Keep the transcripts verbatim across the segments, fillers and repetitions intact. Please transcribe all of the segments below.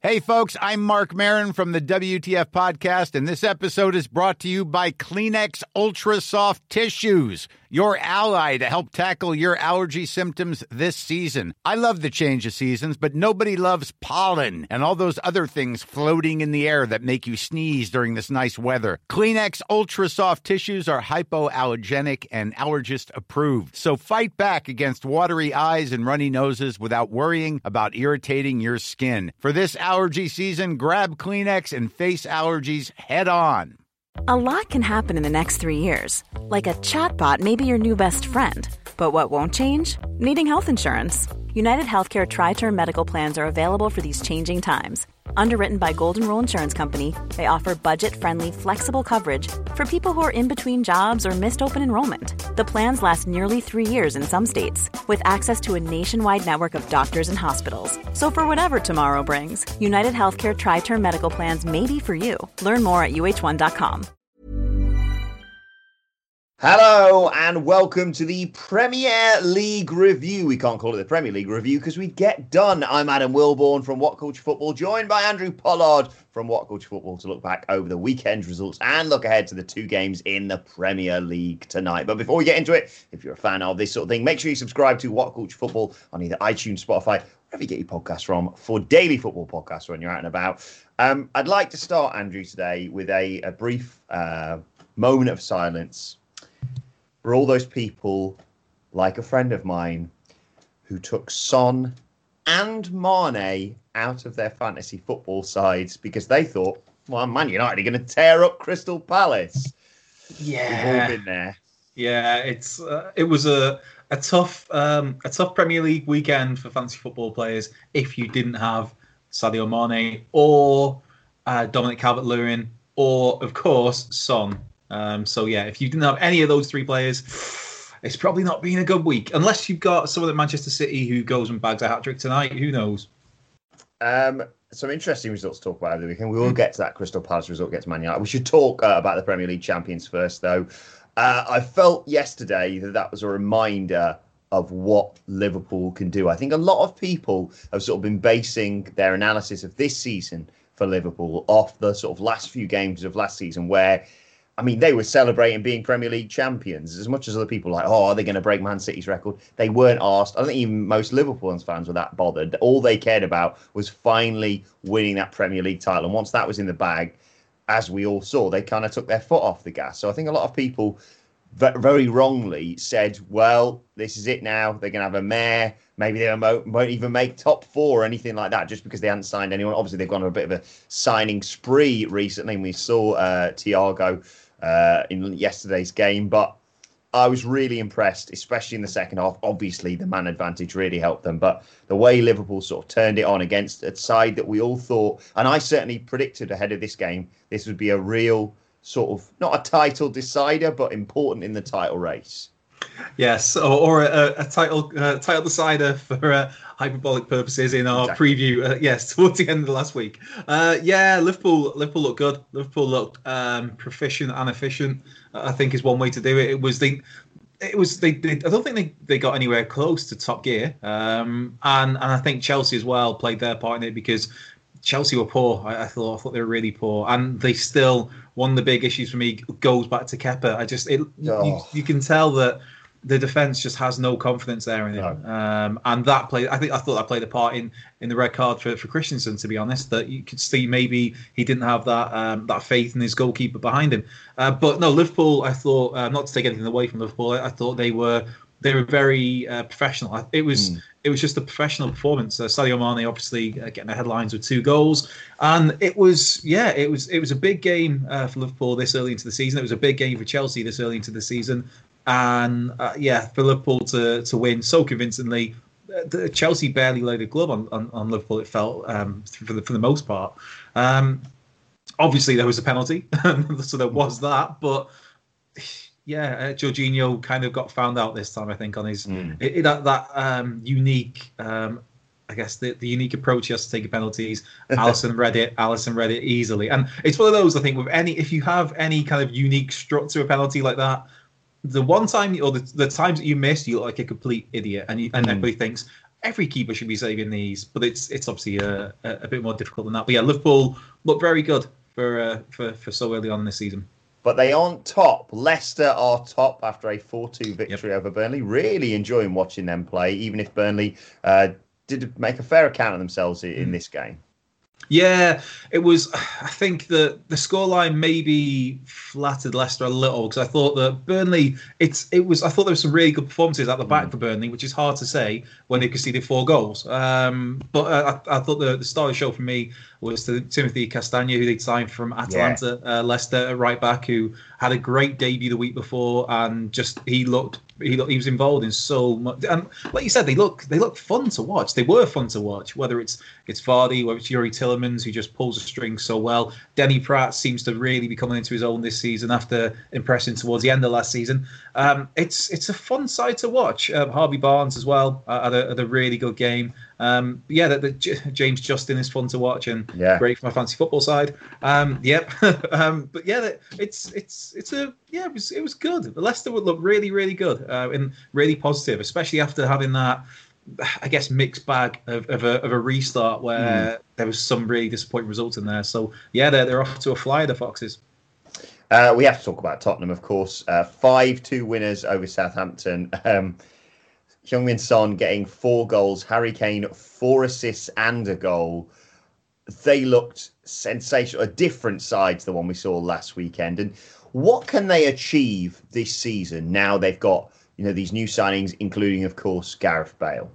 Hey, folks, I'm Mark Maron from the W T F Podcast, and this episode is brought to you by Kleenex Ultra Soft Tissues, your ally to help tackle your allergy symptoms this season. I love the change of seasons, but nobody loves pollen and all those other things floating in the air that make you sneeze during this nice weather. Kleenex Ultra Soft Tissues are hypoallergenic and allergist approved, so fight back against watery eyes and runny noses without worrying about irritating your skin. For this allergy season, grab Kleenex and face allergies head on. A lot can happen in the next three years. Like a chatbot may be your new best friend. But what won't change? Needing health insurance. United Healthcare Tri-Term Medical Plans are available for these changing times. Underwritten by Golden Rule Insurance Company, they offer budget-friendly, flexible coverage for people who are in between jobs or missed open enrollment. The plans last nearly three years in some states, with access to a nationwide network of doctors and hospitals. So for whatever tomorrow brings, United Healthcare Tri-Term Medical Plans may be for you. Learn more at U H one dot com. Hello and welcome to the Premier League review. We can't call it the Premier League review because we get done. I'm Adam Wilborn from What Culture Football, joined by Andrew Pollard from What Culture Football to look back over the weekend's results and look ahead to the two games in the Premier League tonight. But before we get into it, if you're a fan of this sort of thing, make sure you subscribe to What Culture Football on either iTunes, Spotify, wherever you get your podcasts from, for daily football podcasts when you're out and about. Um, I'd like to start, Andrew, today with a, a brief uh, moment of silence for all those people, like a friend of mine, who took Son and Mane out of their fantasy football sides because they thought, well, Man United are going to tear up Crystal Palace. Yeah, we've all been there. Yeah, it's uh, it was a a tough um, a tough Premier League weekend for fantasy football players if you didn't have Sadio Mane or uh, Dominic Calvert-Lewin or, of course, Son. Um, so, yeah, if you didn't have any of those three players, it's probably not been a good week. Unless you've got someone at Manchester City who goes and bags a hat-trick tonight. Who knows? Um, some interesting results to talk about over the weekend. We will get to that Crystal Palace result, get to Man United. We should talk uh, about the Premier League champions first, though. Uh, I felt yesterday that that was a reminder of what Liverpool can do. I think a lot of people have sort of been basing their analysis of this season for Liverpool off the sort of last few games of last season where, I mean, they were celebrating being Premier League champions as much as other people were like, oh, are they going to break Man City's record? They weren't asked. I don't think even most Liverpool fans were that bothered. All they cared about was finally winning that Premier League title. And once that was in the bag, as we all saw, they kind of took their foot off the gas. So I think a lot of people very wrongly said, well, this is it now. They're going to have a mare. Maybe they won't even make top four or anything like that just because they hadn't signed anyone. Obviously, they've gone on a bit of a signing spree recently. And we saw uh, Thiago Uh, in yesterday's game, but I was really impressed, especially in the second half. Obviously, the man advantage really helped them, but the way Liverpool sort of turned it on against a side that we all thought, and I certainly predicted ahead of this game, this would be a real sort of, not a title decider, but important in the title race. Yes, or, or a, a title uh, title decider for uh, hyperbolic purposes in our exactly. preview. Uh, yes, towards the end of the last week. Uh, yeah, Liverpool Liverpool looked good. Liverpool looked um, proficient and efficient. I think is one way to do it. It was the. It was they, they. I don't think they, they got anywhere close to top gear. Um, and and I think Chelsea as well played their part in it because Chelsea were poor. I, I thought I thought they were really poor, and they still. One of the big issues for me goes back to Kepa. I just it, oh. you, you can tell that the defense just has no confidence there in him, no. um, and that played. I think I thought that played a part in, in the red card for, for Christensen. To be honest, that you could see maybe he didn't have that um, that faith in his goalkeeper behind him. Uh, but no, Liverpool. I thought uh, not to take anything away from Liverpool. I, I thought they were they were very uh, professional. It was mm. it was just a professional performance. Uh, Sadio Mane obviously uh, getting the headlines with two goals, and it was yeah, it was it was a big game uh, for Liverpool this early into the season. It was a big game for Chelsea this early into the season. And uh, yeah, for Liverpool to, to win so convincingly, the Chelsea barely laid a glove on, on, on Liverpool. It felt um, for the for the most part. Um, obviously, there was a penalty, so there was that. But yeah, uh, Jorginho kind of got found out this time. I think on his mm. it, it, that that um, unique. Um, I guess the, the unique approach he has to take penalties. Alisson read it. Alisson read it easily, and it's one of those. I think with any if you have any kind of unique struck to a penalty like that. The one time or the, the times that you miss, you look like a complete idiot, and you, and mm. everybody thinks, every keeper should be saving these, but it's it's obviously a, a, a bit more difficult than that. But yeah, Liverpool look very good for uh, for for so early on in the season. But they aren't top. Leicester are top after a four two victory Yep. over Burnley. Really enjoying watching them play, even if Burnley uh, did make a fair account of themselves in, in this game. Yeah, it was. I think the the scoreline maybe flattered Leicester a little because I thought that Burnley. It's it was. I thought there were some really good performances at the back for Burnley, which is hard to say when they conceded four goals. Um, but uh, I, I thought the the star of the show for me was the Timothy Castagna, who they'd signed from Atalanta, yeah. uh, Leicester at right back, who had a great debut the week before, and just he looked. He, he was involved in so much, and like you said, they look they look fun to watch. They were fun to watch. Whether it's it's Vardy, whether it's Yuri Tillemans, who just pulls the strings so well. Denny Pratt seems to really be coming into his own this season after impressing towards the end of last season. Um, it's it's a fun side to watch. Um, Harvey Barnes as well uh, had, a, had a really good game. Um, yeah, the, the J- James Justin is fun to watch and yeah. great for my fantasy football side. Um, yep, um, but yeah, it's it's it's a yeah, it was it was good. Leicester would look really really good uh, and really positive, especially after having that, I guess, mixed bag of, of a of a restart where mm. there was some really disappointing results in there. So yeah, they're they're off to a flyer, the Foxes. Uh, we have to talk about Tottenham, of course. Uh, five two winners over Southampton. Um, Heung-min Son getting four goals, Harry Kane four assists and a goal. They looked sensational, a different side to the one we saw last weekend. And what can they achieve this season now they've got, you know, these new signings, including, of course, Gareth Bale?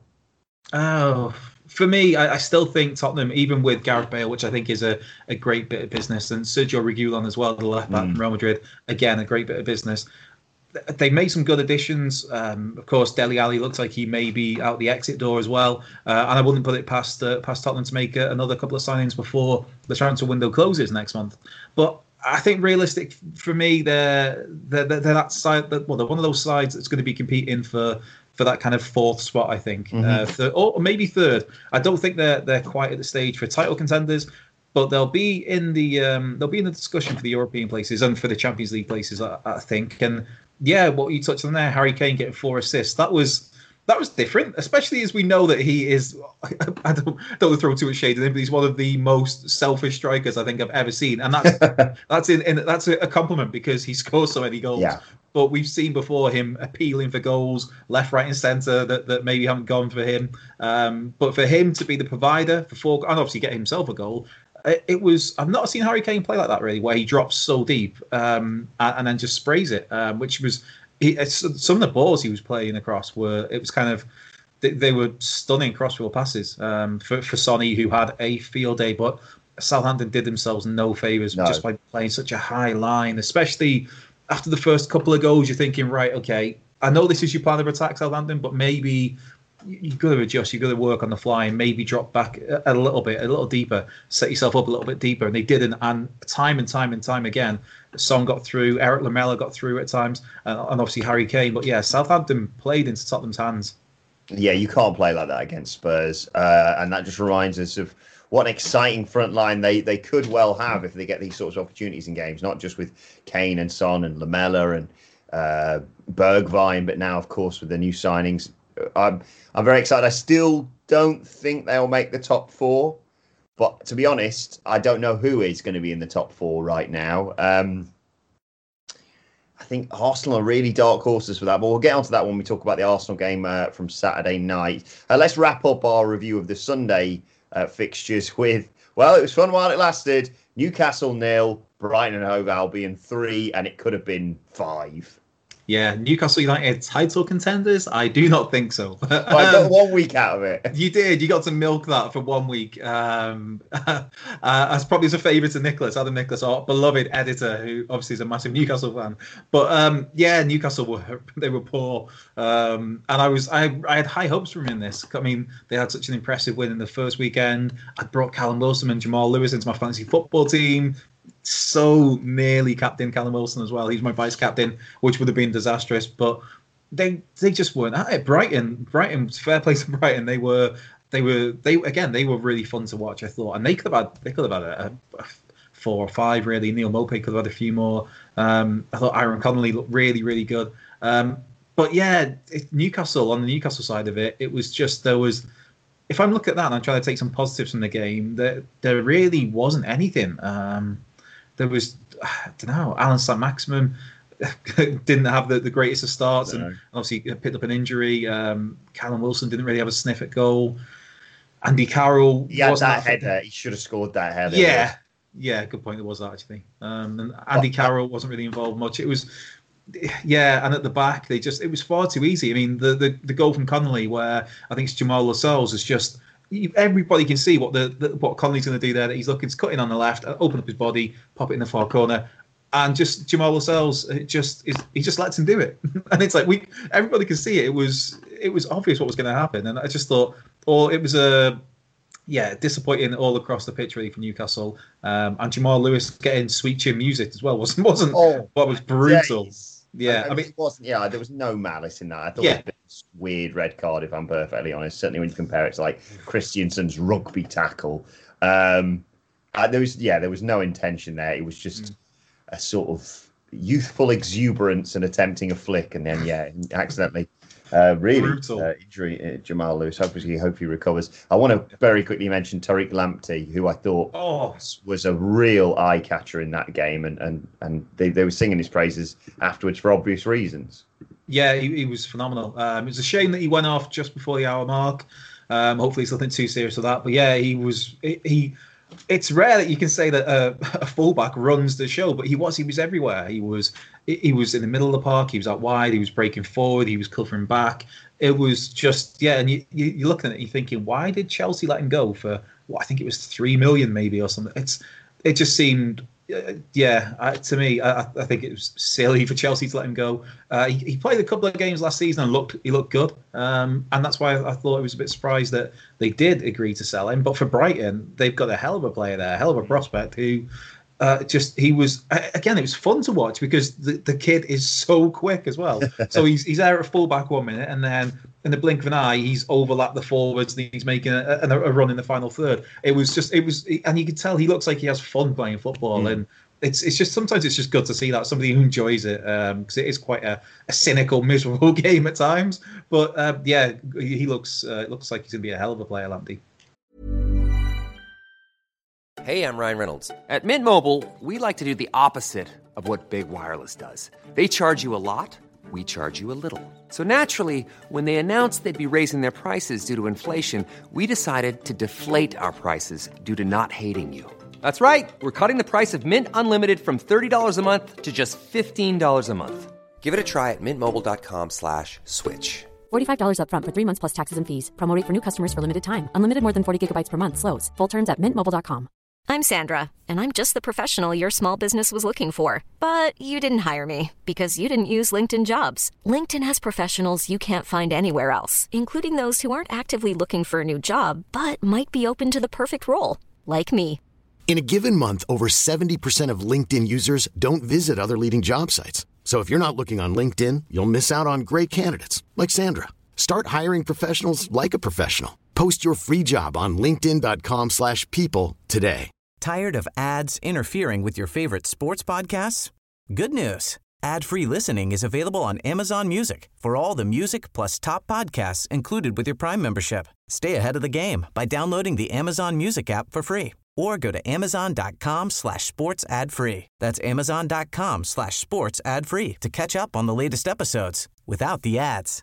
Oh, for me, I, I still think Tottenham, even with Gareth Bale, which I think is a, a great bit of business, and Sergio Reguilon as well, the left back mm. from Real Madrid, again, a great bit of business. They made some good additions. Um, of course, Dele Alli looks like he may be out the exit door as well. Uh, and I wouldn't put it past uh, past Tottenham to make uh, another couple of signings before the transfer window closes next month. But I think realistic for me, they're, they're, they're that side. Well, they're one of those sides that's going to be competing for for that kind of fourth spot, I think, mm-hmm. uh, third, or maybe third. I don't think they're they're quite at the stage for title contenders. But they'll be in the um, they'll be in the discussion for the European places and for the Champions League places, I, I think. And yeah, what you touched on there, Harry Kane getting four assists, that was that was different, especially as we know that he is. I don't don't throw too much shade at him, but he's one of the most selfish strikers I think I've ever seen, and that's that's in, in that's a compliment because he scores so many goals. Yeah. But we've seen before him appealing for goals left, right, and centre that, that maybe haven't gone for him. Um, but for him to be the provider for four, and obviously get himself a goal. It was. I've not seen Harry Kane play like that really, where he drops so deep um, and, and then just sprays it. Um, which was he, some of the balls he was playing across were. It was kind of they, they were stunning crossfield passes um, for for Sonny, who had a field day. But Southampton did themselves no favors no. just by playing such a high line, especially after the first couple of goals. You're thinking, right, okay, I know this is your plan of attack, Southampton, but maybe. You've got to adjust, you've got to work on the fly and maybe drop back a, a little bit, a little deeper, set yourself up a little bit deeper. And they didn't. And time and time and time again, Son got through, Eric Lamela got through at times, and, and obviously Harry Kane. But yeah, Southampton played into Tottenham's hands. Yeah, you can't play like that against Spurs. Uh, and that just reminds us of what an exciting front line they, they could well have if they get these sorts of opportunities in games, not just with Kane and Son and Lamela and uh, Bergwijn, but now, of course, with the new signings. I'm I'm very excited. I still don't think they'll make the top four, but to be honest, I don't know who is going to be in the top four right now. Um, I think Arsenal are really dark horses for that, but we'll get onto that when we talk about the Arsenal game uh, from Saturday night. Uh, let's wrap up our review of the Sunday uh, fixtures with, well, it was fun while it lasted. Newcastle nil, Brighton and Hove Albion three, and it could have been five. Yeah, Newcastle United title contenders? I do not think so. um, I got one week out of it. You did. You got to milk that for one week. Um, uh, as probably as a favour to Nicholas, Adam Nicholas, our beloved editor, who obviously is a massive Newcastle fan. But um, yeah, Newcastle were they were poor, um, and I was I I had high hopes from him in this. I mean, they had such an impressive win in the first weekend. I brought Callum Wilson and Jamal Lewis into my fantasy football team. So nearly captain Callum Wilson as well. He's my vice captain, which would have been disastrous. But they they just weren't at it. Brighton, Brighton, fair play to Brighton. They were they were they again they were really fun to watch. I thought, and they could have had they could have had a, a four or five really. Neil Maupay could have had a few more. Um, I thought Aaron Connolly looked really really good. Um, but yeah, it, Newcastle on the Newcastle side of it, it was just there was. if I'm looking at that and I'm trying to take some positives from the game, there there really wasn't anything. Um, there was, I don't know, Alan Saint-Maximin didn't have the, the greatest of starts, no. and obviously picked up an injury. Um, Callum Wilson didn't really have a sniff at goal. Andy Carroll, he had that header. He should have scored that header. Yeah, yeah, good point. There was that actually. Um, and Andy Carroll wasn't really involved much. It was, yeah, and at the back they just it was far too easy. I mean, the the, the goal from Connolly, where I think it's Jamal Lascelles, is just everybody can see what the, the what Connolly's going to do there. That he's looking, he's cutting on the left, open up his body, pop it in the far corner. And just Jamal Lascelles, it just is, he just lets him do it, and it's like we everybody can see it. It was it was obvious what was going to happen, and I just thought, or it was a yeah disappointing all across the pitch really for Newcastle. Um, and Jamal Lewis getting sweet chin music as well wasn't wasn't oh, what was brutal. Days. Yeah, I, I mean, it wasn't. Yeah, there was no malice in that. I thought yeah. it was a bit weird red card, if I'm perfectly honest. Certainly when you compare it to like Christiansen's rugby tackle, um, uh, there was yeah there was no intention there. It was just. Mm. A sort of youthful exuberance and attempting a flick, and then yeah, accidentally, uh, really uh, injury uh, Jamal Lewis. Hopefully, hope he recovers. I want to very quickly mention Tariq Lamptey, who I thought oh. was a real eye catcher in that game, and and and they, they were singing his praises afterwards for obvious reasons. Yeah, he, he was phenomenal. Um, it was a shame that he went off just before the hour mark. Um, hopefully, it's nothing too serious with that. But yeah, he was he. he It's rare that you can say that a, a fullback runs the show, but he was. He was everywhere. He was. He was in the middle of the park. He was out wide. He was breaking forward. He was covering back. It was just yeah. And you, you you're looking at it, you're thinking, why did Chelsea let him go for what I think it was three million maybe or something? It's it just seemed. Uh, yeah, uh, to me, I, I think it was silly for Chelsea to let him go. Uh, he, he played a couple of games last season and looked he looked good, um, and that's why I, I thought I was a bit surprised that they did agree to sell him. But for Brighton, they've got a hell of a player there, a hell of a prospect who uh, just he was again. It was fun to watch because the, the kid is so quick as well. So he's he's there at fullback one minute, and then in the blink of an eye, he's overlapped the forwards and he's making a, a, a run in the final third. It was just, it was, and you can tell he looks like he has fun playing football. Mm. And it's it's just, sometimes it's just good to see that, somebody who enjoys it, because um, it is quite a, a cynical, miserable game at times. But uh, yeah, he looks, uh, it looks like he's going to be a hell of a player, Lamptey. Hey, I'm Ryan Reynolds. At Mint Mobile, we like to do the opposite of what Big Wireless does. They charge you a lot. We charge you a little. So naturally, when they announced they'd be raising their prices due to inflation, we decided to deflate our prices due to not hating you. That's right. We're cutting the price of Mint Unlimited from thirty dollars a month to just fifteen dollars a month. Give it a try at mintmobile.com slash switch. forty-five dollars up front for three months plus taxes and fees. Promo rate for new customers for limited time. Unlimited more than forty gigabytes per month slows. Full terms at mint mobile dot com. I'm Sandra, and I'm just the professional your small business was looking for. But you didn't hire me because you didn't use LinkedIn Jobs. LinkedIn has professionals you can't find anywhere else, including those who aren't actively looking for a new job, but might be open to the perfect role, like me. In a given month, over seventy percent of LinkedIn users don't visit other leading job sites. So if you're not looking on LinkedIn, you'll miss out on great candidates like Sandra. Start hiring professionals like a professional. Post your free job on linkedin.com slash people today. Tired of ads interfering with your favorite sports podcasts? Good news. Ad-free listening is available on Amazon Music for all the music plus top podcasts included with your Prime membership. Stay ahead of the game by downloading the Amazon Music app for free or go to amazon.com slash sports ad free. That's amazon.com slash sports ad free to catch up on the latest episodes without the ads.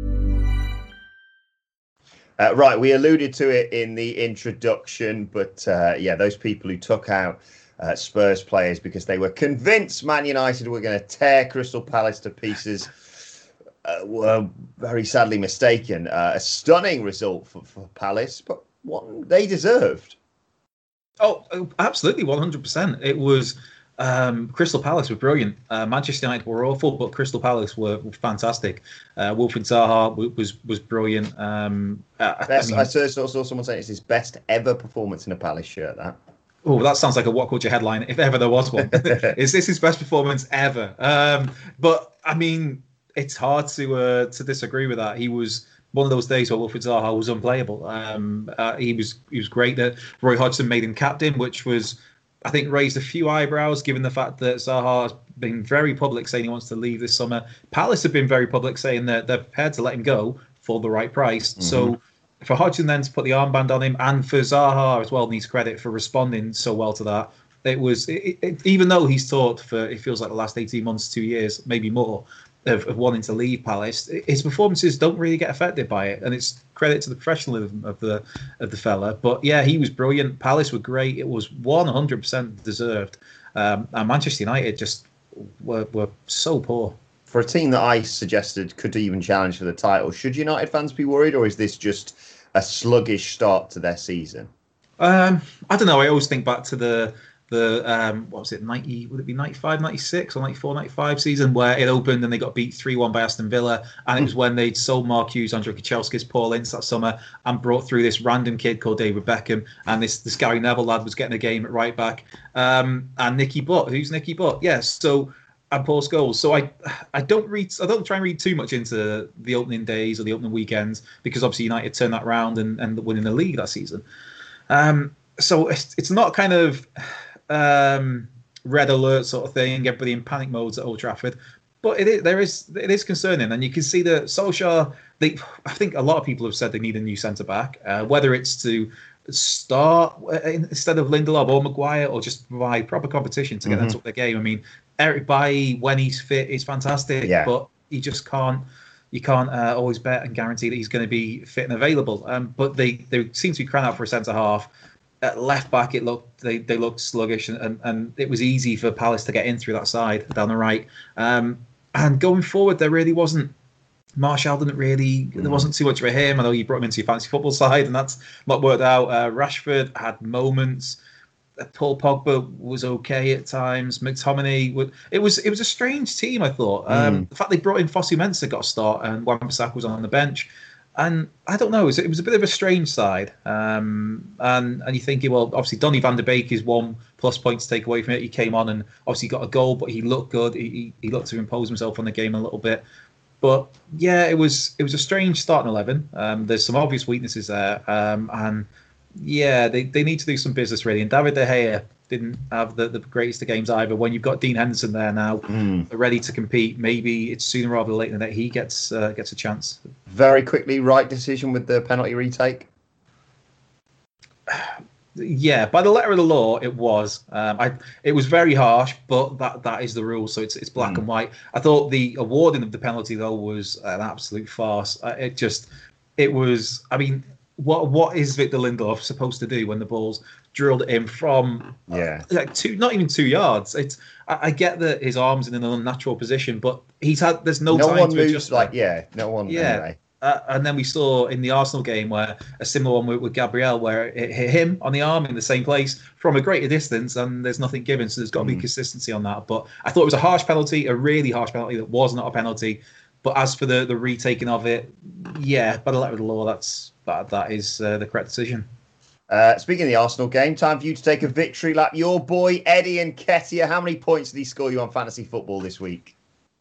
Uh, right, we alluded to it in the introduction, but uh, yeah, those people who took out uh, Spurs players because they were convinced Man United were going to tear Crystal Palace to pieces uh, were very sadly mistaken. Uh, a stunning result for, for Palace, but one they deserved. Oh, absolutely, one hundred percent. It was... Um, Crystal Palace were brilliant. Uh, Manchester United were awful, but Crystal Palace were, were fantastic. Uh, Wilfried Zaha w- was was brilliant. Um, uh, best, I, mean, I saw, saw someone saying it's his best ever performance in a Palace shirt. That oh, that sounds like a What Culture headline if ever there was one. Is this his best performance ever? Um, but I mean, it's hard to uh, to disagree with that. He was one of those days where Wilfried Zaha was unplayable. Um, uh, he was he was great. That Roy Hodgson made him captain, which was, I think, raised a few eyebrows given the fact that Zaha has been very public saying he wants to leave this summer. Palace have been very public saying that they're prepared to let him go for the right price. Mm-hmm. So for Hodgson then to put the armband on him, and for Zaha as well, needs credit for responding so well to that. It was, it, it, even though he's talked for, it feels like the last eighteen months, two years, maybe more, of, of wanting to leave Palace, his performances don't really get affected by it. And it's credit to the professionalism of the of the fella. But yeah, he was brilliant. Palace were great. It was one hundred percent deserved. Um, and Manchester United just were, were so poor. For a team that I suggested could even challenge for the title, should United fans be worried, or is this just a sluggish start to their season? Um, I don't know. I always think back to the the um, what was it, ninety? Would it be ninety-five, ninety-six, or ninety-four, ninety-five season where it opened and they got beat three one by Aston Villa, and it was when they'd sold Mark Hughes, Andrei Kanchelskis, Paul Ince that summer, and brought through this random kid called David Beckham, and this this Gary Neville lad was getting a game at right back, um, and Nicky Butt. Who's Nicky Butt? Yes, yeah, so. And Paul Scholes. So I, I don't read. I don't try and read too much into the opening days or the opening weekends, because obviously United turned that around and, and winning the league that season. Um, so it's, it's not kind of um, red alert sort of thing. Everybody in panic modes at Old Trafford, but it is, there is it is concerning, and you can see that Solskjaer. They, I think a lot of people have said they need a new centre back, uh, whether it's to start instead of Lindelof or Maguire, or just provide proper competition to get mm-hmm. them to the game. I mean, Eric Bailly, when he's fit, is fantastic, yeah. but he just can't. You can't uh, always bet and guarantee that he's going to be fit and available. Um, but they, they seem to be crying out for a centre half. At left back, it looked they, they looked sluggish, and, and it was easy for Palace to get in through that side down the right. Um, and going forward, there really wasn't. Martial didn't really. There wasn't too much for him. I know you brought him into your fantasy football side, and that's not worked out. Uh, Rashford had moments. Paul Pogba was okay at times. McTominay would. It was it was a strange team. I thought um, mm. the fact they brought in Fosu Mensah got a start, and Wan-Bissaka was on the bench, and I don't know. It was, it was a bit of a strange side. Um, and and you're thinking, well, obviously Donny van der Beek is one plus point to take away from it. He came on and obviously got a goal, but he looked good. He he, he looked to impose himself on the game a little bit. But yeah, it was it was a strange starting eleven. Um, there's some obvious weaknesses there, um, and. Yeah, they, they need to do some business, really. And David De Gea didn't have the, the greatest of games either. When you've got Dean Henderson there now, mm. ready to compete, maybe it's sooner rather than later that he gets uh, gets a chance. Very quickly, right decision with the penalty retake? Yeah, by the letter of the law, it was. Um, I it was very harsh, but that that is the rule, so it's it's black mm. and white. I thought the awarding of the penalty, though, was an absolute farce. It just, it was, I mean... What what is Victor Lindelof supposed to do when the ball's drilled at him from yeah. uh, like two, not even two yards? It's I, I get that his arms in an unnatural position, but he's had there's no, no time one to moves adjust. Like that. yeah, no one. Yeah, anyway. uh, and then we saw in the Arsenal game where a similar one with, with Gabriel, where it hit him on the arm in the same place from a greater distance, and there's nothing given. So there's got to mm. be consistency on that. But I thought it was a harsh penalty, a really harsh penalty that was not a penalty. But as for the, the retaking of it, yeah, by the letter of the law, that's that that is uh, the correct decision. Uh, speaking of the Arsenal game, time for you to take a victory lap. Your boy Eddie Nketiah, how many points did he score you on fantasy football this week?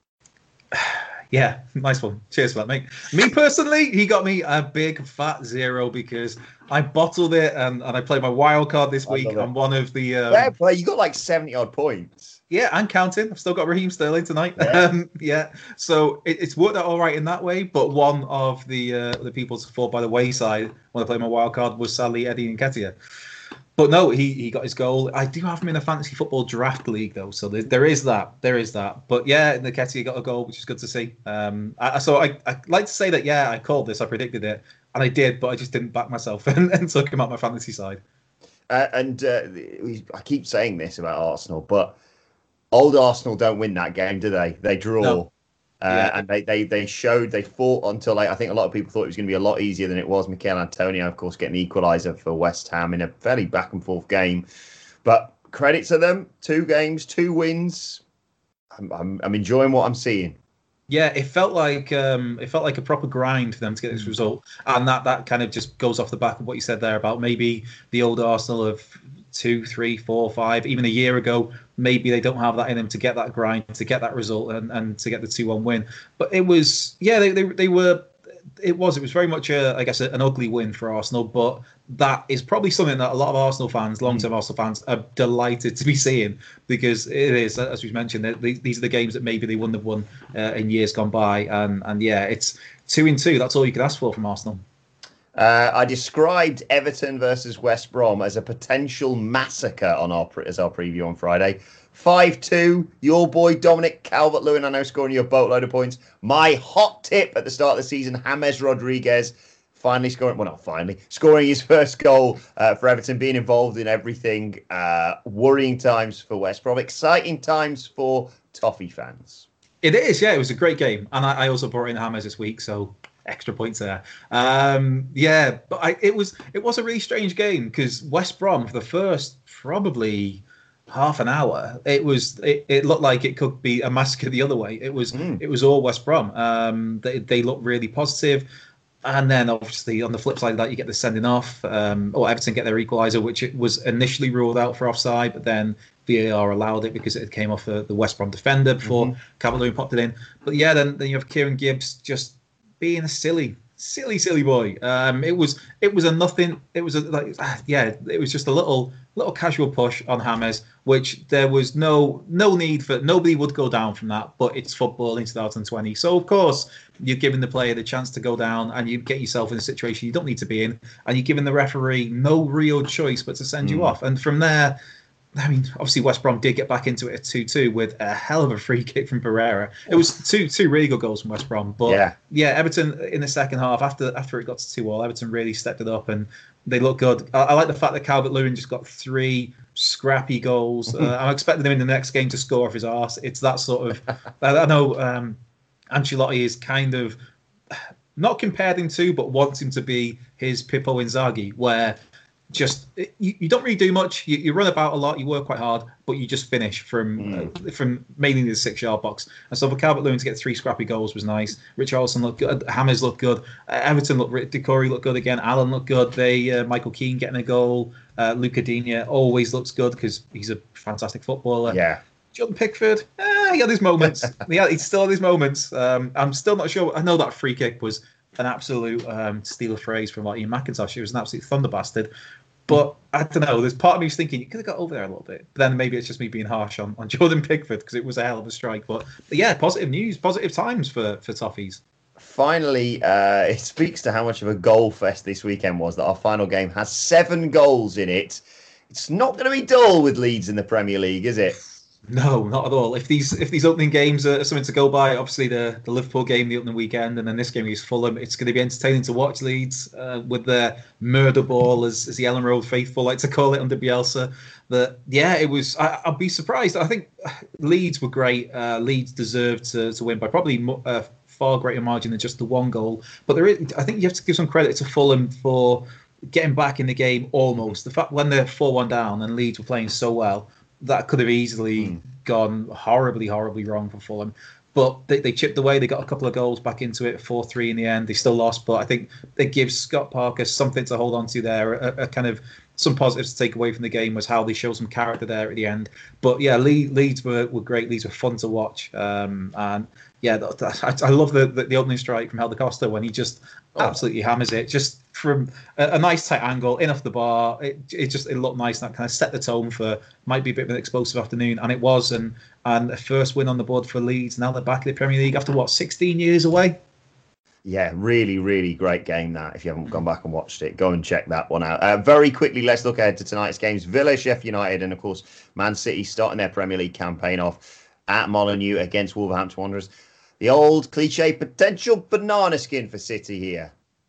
Yeah, nice one. Cheers for that, mate. Me personally, he got me a big fat zero because I bottled it and, and I played my wild card this week on one of the. Um, Fair play, you got like seventy odd points. Yeah, and counting. I've still got Raheem Sterling tonight. Yeah, um, yeah. So it, it's worked out all right in that way. But one of the uh, the people to fall by the wayside when I played my wild card was sadly Eddie Nketiah. But no, he, he got his goal. I do have him in a fantasy football draft league though, so there, there is that. There is that. But yeah, Nketiah got a goal, which is good to see. Um, I, so I I like to say that yeah, I called this, I predicted it, and I did, but I just didn't back myself and, and took him out my fantasy side. Uh, and uh, we, I keep saying this about Arsenal, but. Old Arsenal don't win that game, do they? They draw. No. Uh, yeah. And they, they they showed, they fought until, like, I think a lot of people thought it was going to be a lot easier than it was. Mikel Antonio, of course, getting the equaliser for West Ham in a fairly back and forth game. But credit to them, two games, two wins. I'm, I'm, I'm enjoying what I'm seeing. Yeah, it felt like um, it felt like a proper grind for them to get this result. And that, that kind of just goes off the back of what you said there about maybe the old Arsenal of two, three, four, five, even a year ago, maybe they don't have that in them to get that grind, to get that result and, and to get the two one win. But it was, yeah, they, they, they were, it was, it was very much, a, I guess, an ugly win for Arsenal. But that is probably something that a lot of Arsenal fans, long-term mm. Arsenal fans, are delighted to be seeing because it is, as we've mentioned, these are the games that maybe they wouldn't have won uh, in years gone by. And, and yeah, it's two in two. That's all you could ask for from Arsenal. Uh, I described Everton versus West Brom as a potential massacre on our as our preview on Friday. five two, your boy Dominic Calvert-Lewin, I know, scoring you a boatload of points. My hot tip at the start of the season, James Rodriguez, finally scoring, well, not finally, scoring his first goal uh, for Everton, being involved in everything. Uh, worrying times for West Brom, exciting times for Toffee fans. It is, yeah, it was a great game. And I, I also brought in James this week, so extra points there. Um, yeah, but I, it was it was a really strange game because West Brom, for the first probably half an hour, it was it, it looked like it could be a massacre the other way. It was mm. it was all West Brom. Um, they they looked really positive, and then obviously on the flip side of that, you get the sending off. Um, or Everton get their equaliser, which it was initially ruled out for offside, but then V A R allowed it because it came off the, the West Brom defender before mm-hmm. Calvert-Lewin popped it in. But yeah, then then you have Kieran Gibbs just being a silly. Silly, silly boy. Um, it was, it was a nothing. It was a like, yeah. It was just a little, little casual push on James, which there was no, no need for. Nobody would go down from that. But it's football in twenty twenty, so of course you're giving the player the chance to go down, and you get yourself in a situation you don't need to be in, and you're giving the referee no real choice but to send mm. you off. And from there, I mean, obviously West Brom did get back into it at two two with a hell of a free kick from Pereira. It was two two really good goals from West Brom. But yeah, yeah Everton in the second half, after after it got to two all, Everton really stepped it up and they look good. I, I like the fact that Calvert-Lewin just got three scrappy goals. uh, I'm expecting him in the next game to score off his arse. It's that sort of... I, I know um, Ancelotti is kind of... not compared him to, but wants him to be his Pippo Inzaghi, where... Just you, you don't really do much. You, you run about a lot. You work quite hard, but you just finish from mm. uh, from mainly the six yard box. And so for Calvert-Lewin to get three scrappy goals was nice. Richarlison looked good. James looked good. Uh, Everton looked. Decore looked good again. Allen looked good. They uh, Michael Keane getting a goal. Uh, Luca Digne always looks good because he's a fantastic footballer. Yeah. Jordan Pickford, eh, he had his moments. yeah, he still had his moments. Um, I'm still not sure. I know that free kick was an absolute um, steal of phrase from like Ian McIntosh. It was an absolute thunder bastard. But I don't know. There's part of me who's thinking you could have got over there a little bit. But then maybe it's just me being harsh on, on Jordan Pickford because it was a hell of a strike. But, but yeah, positive news, positive times for, for Toffees. Finally, uh, it speaks to how much of a goal fest this weekend was that our final game has seven goals in it. It's not going to be dull with Leeds in the Premier League, is it? No, not at all. If these if these opening games are something to go by, obviously the, the Liverpool game, the opening weekend, and then this game is Fulham, it's going to be entertaining to watch Leeds uh, with their murder ball, as, as the Ellen Road faithful like to call it under Bielsa. That yeah, it was. I, I'll be surprised. I think Leeds were great. Uh, Leeds deserved to, to win by probably a uh, far greater margin than just the one goal. But there is, I think you have to give some credit to Fulham for getting back in the game almost. The fact when they're four one down and Leeds were playing so well, that could have easily mm. gone horribly, horribly wrong for Fulham. But they, they chipped away. They got a couple of goals back into it, four three in the end. They still lost, but I think it gives Scott Parker something to hold on to there. A, a kind of some positives to take away from the game was how they showed some character there at the end. But yeah, Le- Leeds were, were great. Leeds were fun to watch. Um, and yeah, that, that, I, I love the, the the opening strike from Helder Costa when he just oh. absolutely hammers it, just from a, a nice tight angle in off the bar. It it just it looked nice. That kind of set the tone for might be a bit of an explosive afternoon, and it was. And and a first win on the board for Leeds. Now they're back in the Premier League after what sixteen years away. Yeah, really, really great game that. If you haven't gone back and watched it, go and check that one out. Uh, very quickly, let's look ahead to tonight's games. Villa, Sheffield United, and of course, Man City starting their Premier League campaign off at Molineux against Wolverhampton Wanderers. The old cliche potential banana skin for City here.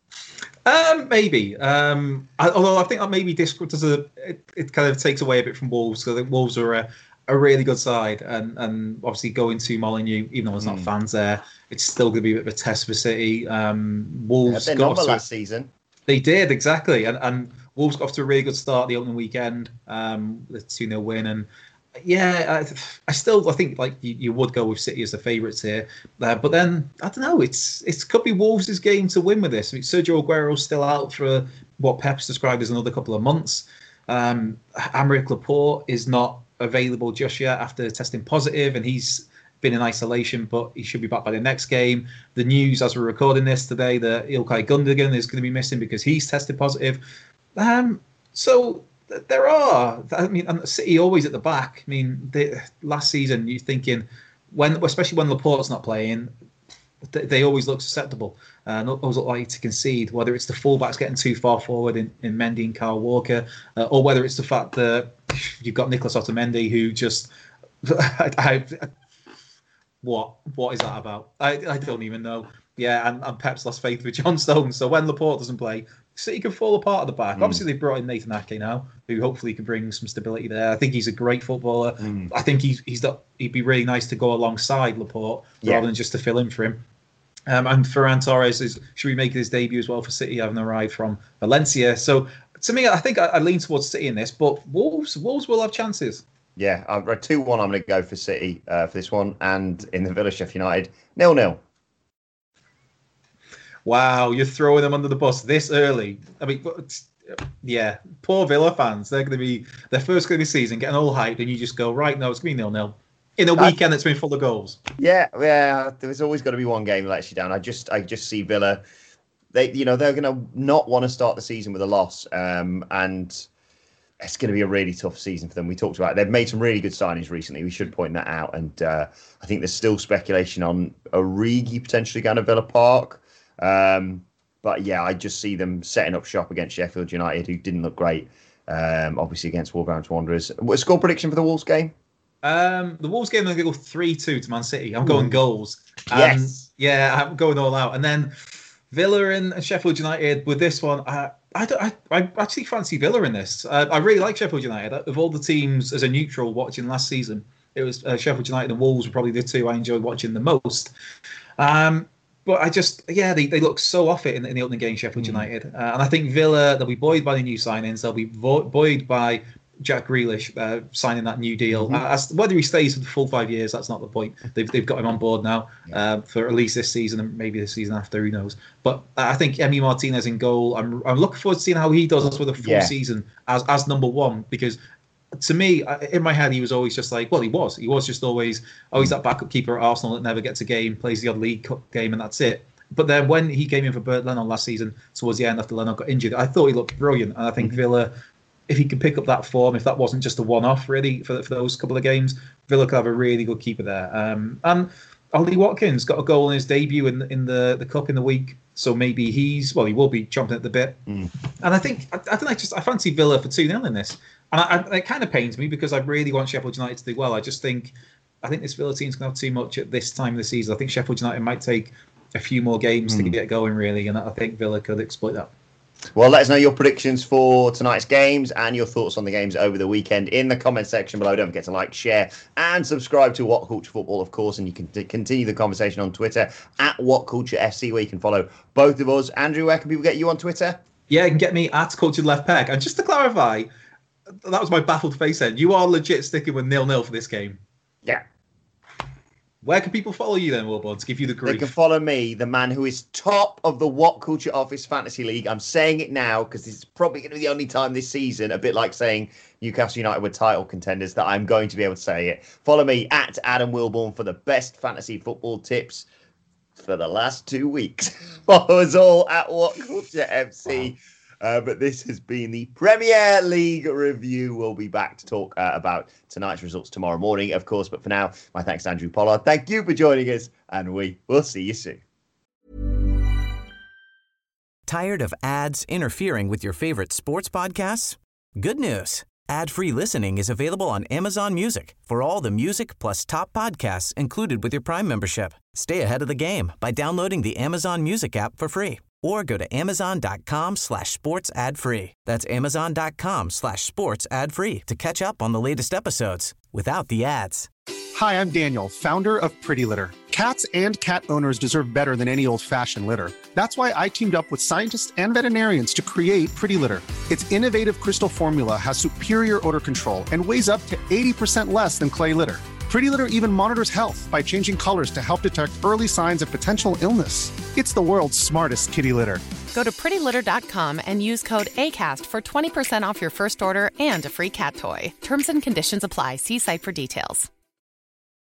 Um, maybe. Um, I, although I think that maybe this does a it, it kind of takes away a bit from Wolves. So I think Wolves are a, a really good side, and, and obviously going to Molineux, even though there's not mm. fans there, it's still going to be a bit of a test for City. Um, Wolves yeah, got off to, last season. They did exactly, and and Wolves got off to a really good start the opening weekend. Um, the two nil win, and yeah, I, I still I think like you, you would go with City as the favourites here, uh, but then I don't know. It's it could be Wolves' game to win with this. I mean, Sergio Aguero's still out for what Pep's described as another couple of months. Um, Aymeric Laporte is not available just yet after testing positive, and he's been in isolation, but he should be back by the next game. The news as we're recording this today that Ilkay Gundogan is going to be missing because he's tested positive. Um, so. There are, I mean, and City always at the back. I mean, they, last season you're thinking, when, especially when Laporte's not playing, they, they always look susceptible and uh, always look like to concede, whether it's the fullbacks getting too far forward in, in Mendy and Kyle Walker, uh, or whether it's the fact that you've got Nicolas Otamendi who just... I, I, what what is that about? I, I don't even know. Yeah, and, and Pep's lost faith with John Stones. So when Laporte doesn't play, City can fall apart at the back. Mm. Obviously, they've brought in Nathan Ake now, who hopefully can bring some stability there. I think he's a great footballer. Mm. I think he's he's the, he'd be really nice to go alongside Laporte yeah. rather than just to fill in for him. Um, and Ferran Torres is should be making his debut as well for City, having arrived from Valencia. So to me, I think I, I lean towards City in this, but Wolves Wolves will have chances. Yeah, uh, two one, I'm going to go for City uh, for this one. And in the Villa Sheffield United, nil nil. Wow, you're throwing them under the bus this early. I mean, yeah, poor Villa fans. They're going to be, their first game of the season, getting all hyped, and you just go, right, no, it's going to be nil nil. In a weekend that's been full of goals. Yeah, yeah, there's always got to be one game that lets you down. I just I just see Villa, they you know, they're going to not want to start the season with a loss. Um, and... It's going to be a really tough season for them. We talked about it. They've made some really good signings recently. We should point that out. And uh, I think there's still speculation on Origi potentially going to Villa Park. Um, but yeah, I just see them setting up shop against Sheffield United, who didn't look great, um, obviously against Wolverhampton Wanderers. What score prediction for the Wolves game? Um, the Wolves game, I'm going to go three two to Man City. I'm going Ooh. goals. Um, yes. Yeah, I'm going all out. And then Villa and Sheffield United with this one, I, I, don't, I, I actually fancy Villa in this. Uh, I really like Sheffield United. Of all the teams as a neutral watching last season, it was uh, Sheffield United and Wolves were probably the two I enjoyed watching the most. Um, but I just, yeah, they, they look so off it in, in the opening game, Sheffield mm. United. Uh, and I think Villa, they'll be buoyed by the new signings. They'll be vo- buoyed by Jack Grealish uh, signing that new deal. Mm-hmm. As, whether he stays for the full five years, that's not the point. They've they've got him on board now yeah. uh, for at least this season and maybe the season after. Who knows? But I think Emi Martinez in goal. I'm I'm looking forward to seeing how he does with a full yeah. season as as number one, because to me, in my head, he was always just like, well, he was. He was just always always that backup keeper at Arsenal that never gets a game, plays the odd League Cup game, and that's it. But then when he came in for Bert Leno last season, towards the end after Leno got injured, I thought he looked brilliant. And I think mm-hmm. Villa, if he can pick up that form, if that wasn't just a one-off really for, for those couple of games, Villa could have a really good keeper there. Um, and Ollie Watkins got a goal in his debut in in the, the cup in the week, so maybe he's well, he will be chomping at the bit. Mm. And I think I, I don't know, just I fancy Villa for two nil in this, and I, I, it kind of pains me because I really want Sheffield United to do well. I just think I think this Villa team's going to have too much at this time of the season. I think Sheffield United might take a few more games mm. to get going really, and I think Villa could exploit that. Well, let us know your predictions for tonight's games and your thoughts on the games over the weekend in the comment section below. Don't forget to like, share, and subscribe to What Culture Football, of course. And you can t- continue the conversation on Twitter at What Culture F C, where you can follow both of us. Andrew, where can people get you on Twitter? Yeah, you can get me at Cultured Left Peg. And just to clarify, that was my baffled face then. You are legit sticking with nil nil for this game. Yeah. Where can people follow you then, Wilborn, to give you the grief? They can follow me, the man who is top of the What Culture Office Fantasy League. I'm saying it now because this is probably going to be the only time this season, a bit like saying Newcastle United were title contenders, that I'm going to be able to say it. Follow me at Adam Wilborn for the best fantasy football tips for the last two weeks. Follow us all at What Culture F C. Wow. Uh, but this has been the Premier League review. We'll be back to talk uh, about tonight's results tomorrow morning, of course. But for now, my thanks to Andrew Pollard. Thank you for joining us, and we will see you soon. Tired of ads interfering with your favorite sports podcasts? Good news. Ad-free listening is available on Amazon Music for all the music plus top podcasts included with your Prime membership. Stay ahead of the game by downloading the Amazon Music app for free. Or go to amazon.com slash sports ad free. That's amazon.com slash sports ad free to catch up on the latest episodes without the ads. Hi, I'm Daniel, founder of Pretty Litter. Cats and cat owners deserve better than any old-fashioned litter. That's why I teamed up with scientists and veterinarians to create Pretty Litter. Its innovative crystal formula has superior odor control and weighs up to eighty percent less than clay litter. Pretty Litter even monitors health by changing colors to help detect early signs of potential illness. It's the world's smartest kitty litter. Go to pretty litter dot com and use code ACAST for twenty percent off your first order and a free cat toy. Terms and conditions apply. See site for details.